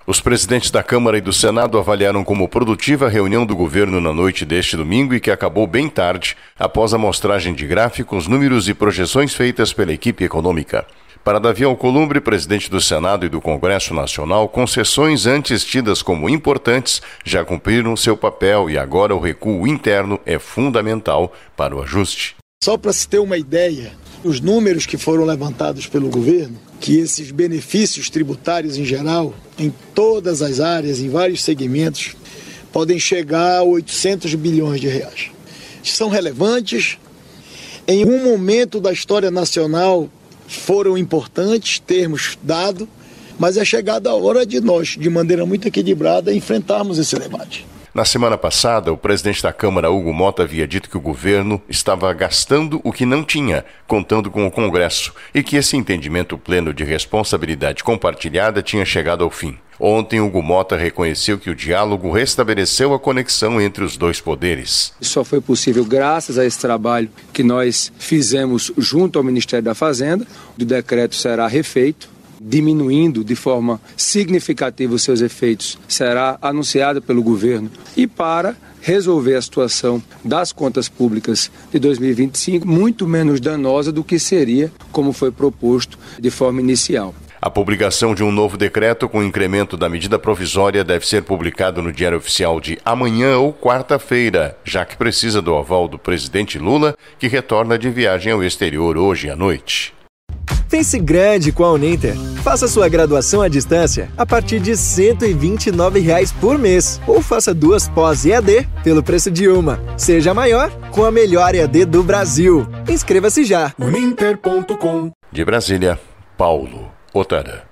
Os presidentes da Câmara e do Senado avaliaram como produtiva a reunião do governo na noite deste domingo e que acabou bem tarde, após a mostragem de gráficos, números e projeções feitas pela equipe econômica. Para Davi Alcolumbre, presidente do Senado e do Congresso Nacional, concessões antes tidas como importantes já cumpriram seu papel e agora o recuo interno é fundamental para o ajuste. Só para se ter uma ideia, os números que foram levantados pelo governo, que esses benefícios tributários em geral, em todas as áreas, em vários segmentos, podem chegar a 800 bilhões de reais. São relevantes. Em um momento da história nacional foram importantes termos dado, mas é chegada a hora de nós, de maneira muito equilibrada, enfrentarmos esse debate. Na semana passada, o presidente da Câmara, Hugo Motta, havia dito que o governo estava gastando o que não tinha, contando com o Congresso, e que esse entendimento pleno de responsabilidade compartilhada tinha chegado ao fim. Ontem, Hugo Motta reconheceu que o diálogo restabeleceu a conexão entre os dois poderes. Isso só foi possível graças a esse trabalho que nós fizemos junto ao Ministério da Fazenda. O decreto será refeito, diminuindo de forma significativa os seus efeitos, será anunciado pelo governo. E para resolver a situação das contas públicas de 2025, muito menos danosa do que seria, como foi proposto de forma inicial. A publicação de um novo decreto com incremento da medida provisória deve ser publicado no Diário Oficial de amanhã ou quarta-feira, já que precisa do aval do presidente Lula, que retorna de viagem ao exterior hoje à noite. Pense grande com a Uninter. Faça sua graduação à distância a partir de R$ 129 por mês. Ou faça 2 pós-EAD pelo preço de uma. Seja maior com a melhor EAD do Brasil. Inscreva-se já. Uninter.com. De Brasília, Paulo Otara.